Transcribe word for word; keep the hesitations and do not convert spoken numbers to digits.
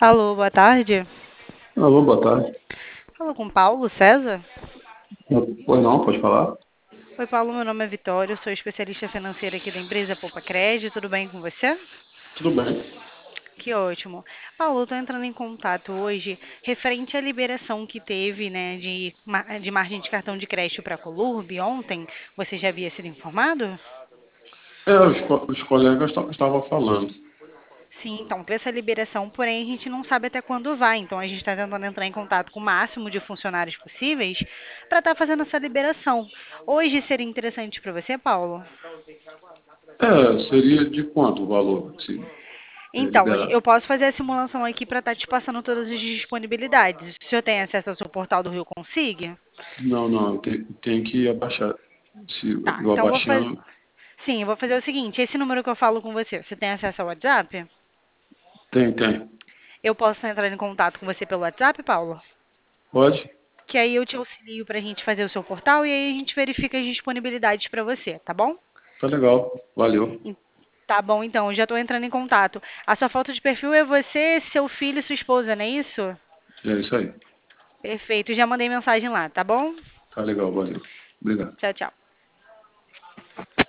Alô, boa tarde. Alô, boa tarde. Falo com Paulo César. Pois não, pode falar? Oi, Paulo, meu nome é Vitória, eu sou especialista financeira aqui da empresa Poupa Crédito, tudo bem com você? Tudo bem. Que ótimo. Paulo, eu tô entrando em contato hoje referente à liberação que teve, né, de, ma- de margem de cartão de crédito para a Colurb ontem. Você já havia sido informado? É, os, co- os colegas ta- estavam falando. Sim, então, para essa liberação, porém, a gente não sabe até quando vai. Então, a gente está tentando entrar em contato com o máximo de funcionários possíveis para estar fazendo essa liberação. Hoje seria interessante para você, Paulo? É, seria de quanto o valor, se é, Então, a gen- liberado? eu posso fazer a simulação aqui para estar te passando todas as disponibilidades. O senhor tem acesso ao seu portal do Rio Consigue? Não, não, tem, tem que abaixar. Se Tá, eu então eu vou fazer. abaixando, Sim, eu vou fazer o seguinte: esse número que eu falo com você, você tem acesso ao WhatsApp? tem, tem. Eu posso entrar em contato com você pelo WhatsApp, Paulo? Pode? Que aí eu te auxilio para a gente fazer o seu portal e aí a gente verifica as disponibilidades para você, tá bom? Tá legal, valeu. En- Tá bom, então, eu já estou entrando em contato. A sua foto de perfil é você, seu filho e sua esposa, não é isso? É isso aí. Perfeito, já mandei mensagem lá, tá bom? Tá legal, valeu. Obrigado. Tchau, tchau.